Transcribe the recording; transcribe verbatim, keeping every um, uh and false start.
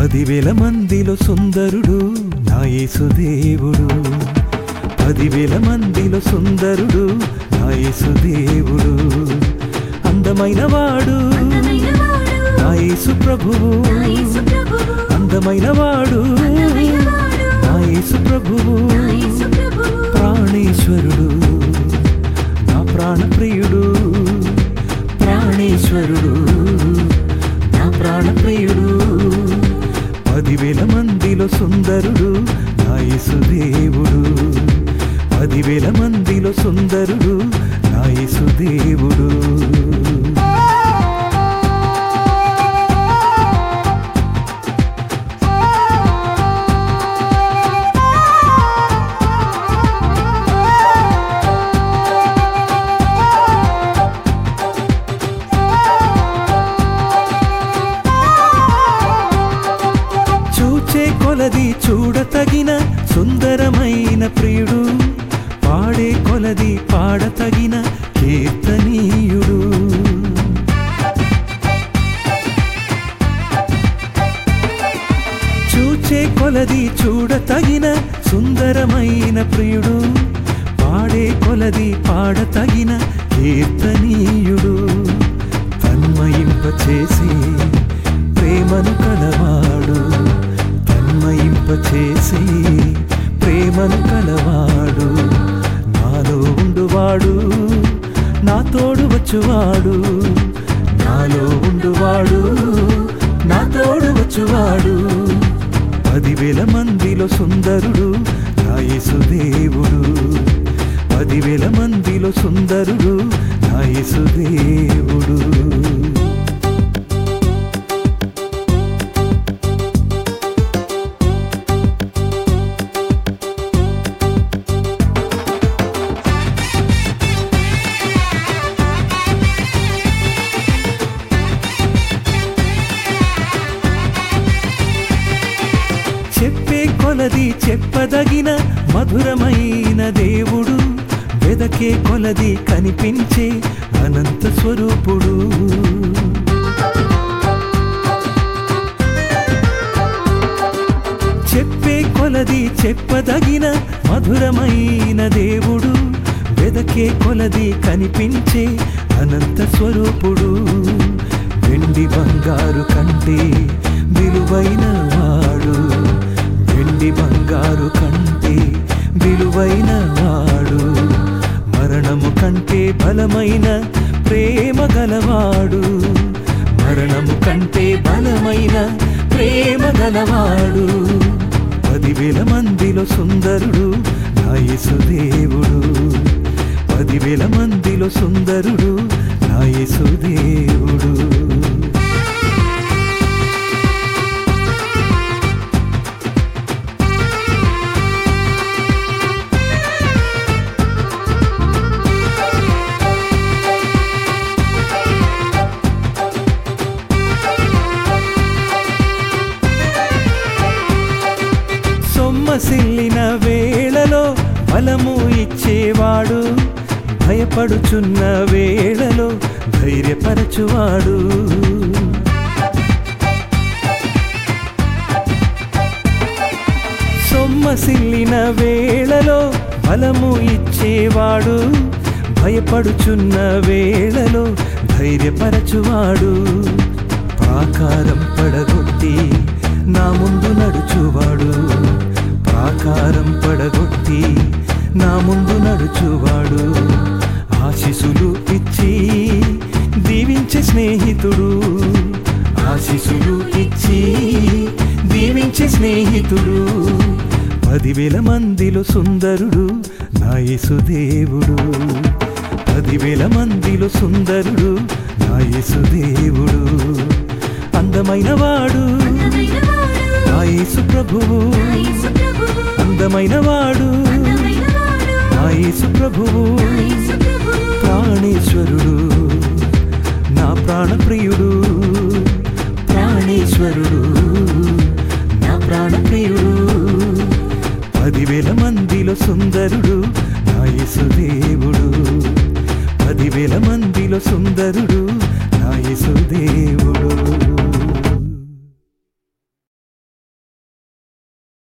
పదివేల మందిలో సుందరుడు నా యేసుదేవుడు, పదివేల మందిలో సుందరుడు నా యేసుదేవుడు, అందమైన వాడు నా యేసు ప్రభువు, అందమైన వాడు నా యేసు ప్రభువు, ప్రాణేశ్వరుడు నా ప్రాణప్రియుడు, ప్రాణేశ్వరుడు నా ప్రాణప్రియుడు, పదివేల మందిలో సుందరుడు నా యేసుదేవుడు, పదివేల మందిలో సుందరుడు నా యేసుదేవుడు. కొలది చూడతగిన సుందరమైన ప్రియుడు, పాడే కొలది పాడతగిన కీర్తనీయుడు, చూచే కొలది చూడతగిన సుందరమైన ప్రియుడు, పాడే కొలది పాడతగిన కీర్తనీయుడు, తన్మయింపచేసి ప్రేమను కలవాడు, తన్మయింపచేసి ప్రేమను కలవాడు, నాలో ఉండువాడు నా తోడు వచ్చువాడు, నాలో ఉండువాడు నా తోడు వచ్చువాడు, పదివేల మందిలో సుందరుడు నా యేసుదేవుడు, పదివేల మందిలో సుందరుడు నా యేసుదేవుడు. చెప్పే కొలది చెప్పదగిన మధురమైన దేవుడు, వెదకే కొలది కనిపించే అనంత స్వరూపుడు, చెప్పే కొలది చెప్పదగిన మధురమైన దేవుడు, వెదకే కొలది కనిపించే అనంత స్వరూపుడు, వెండి బంగారు కంటే విలువైన వాడు, వెండి బంగారు కంటే విలువైన వాడు, మరణము కంటే బలమైన ప్రేమ గలవాడు, మరణము కంటే బలమైన ప్రేమ గలవాడు, పదివేల మందిలో సుందరుడు నా యేసుదేవుడు, పదివేల మందిలో సుందరుడు నా యేసుదేవుడు. సొమ్మసిల్లిన వేళలో బలము ఇచ్చేవాడు, భయపడుచున్న వేళలో ధైర్యపరచువాడు, సొమ్మసిల్లిన వేళలో బలము ఇచ్చేవాడు, భయపడుచున్న వేళలో ధైర్యపరచువాడు, ప్రాకారం పడగొట్టి నా ముందు నడుచువాడు, ప్రాకారం పడగొట్టి నా ముందు నడుచువాడు, ఆశీసులు ఇచ్చి దీవించే స్నేహితుడు, ఆశీసులు ఇచ్చి దీవించే స్నేహితుడు, పదివేల మందిలో సుందరుడు నా యేసుదేవుడు, పదివేల మందిలో సుందరుడు నా యేసుదేవుడు, అందమైన వాడు నా యేసు ప్రభువు, అందమైన వాడు నా యేసు ప్రభువు, ప్రాణేశ్వరుడు నా ప్రాణప్రియుడు, ప్రాణేశ్వరుడు నా ప్రాణప్రియుడు, పదివేల మందిలో సుందరుడు నా యేసుదేవుడు, పదివేల మందిలో సుందరుడు నా యేసుదేవుడు.